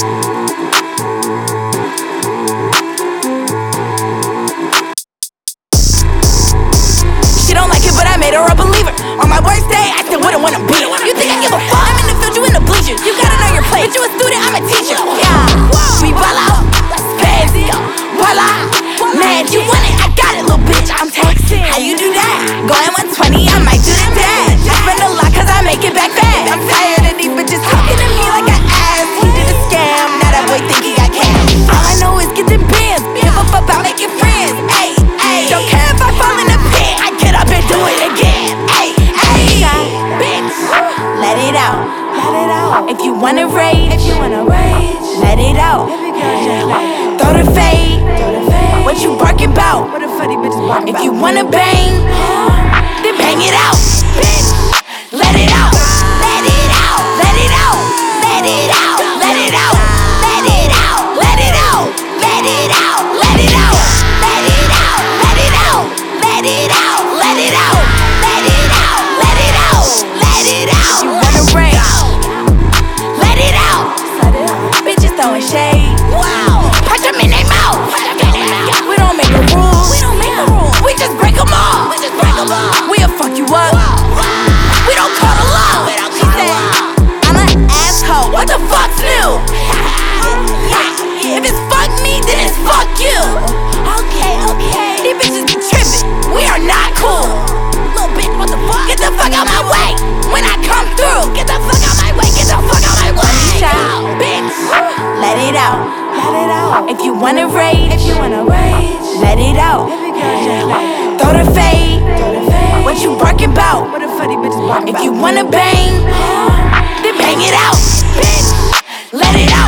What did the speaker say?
She don't like it, but I made her a believer. On my worst day, I still wouldn't wanna beat her. You think I give a fuck? I'm in the field, you in the bleachers. You gotta know your place. But you a student, I'm a teacher. Yeah, we ball out, fancy, voila. Man, you want it, I got it, little bitch. I'm texting. How you do that? Going 120, I might do the dash. I spend a lot 'cause I make it back fast. I'm tired of these bitches talking to me like an ass. He did a scam, now that boy think he got cash. All I know is get them bands. Give a fuck about making friends. Ayy, ayy. Don't care if I fall in the pit. I get up and do it again. Ayy, ayy. Bitch, let it out. Let it out. If you wanna rage, let it out. Throw the fade. What you barking about? What the funny bitches barking If about? you wanna bang, then bang it out. Bitch, let it out. Let it out. Let it out. Let it out. Let it out. Let it out. Let it out. Let it out. Let it out. Let it out. Let it out. Let it out. Let it out. Let it out. Let it out. Let it out. You wanna rage? Let it out. Bitches throwing shade. Wow. Punch them in their mouth. We don't make the rules. We just break them all. We'll fuck you up. We don't call the law. She said, I'm an asshole. What the fuck's new? If it's fuck me, then it's fuck you. Okay. These bitches be tripping. We are not cool. Little bitch, what the fuck? Get the fuck out my way. When I come through, get the fuck out my way. Get the fuck out my way. Bitch, let it out. If you wanna rage, let it out. Throw the fade. What you barking about? What the funny bitches barking If about? you wanna bang, then bang it out. Bitch, let it out.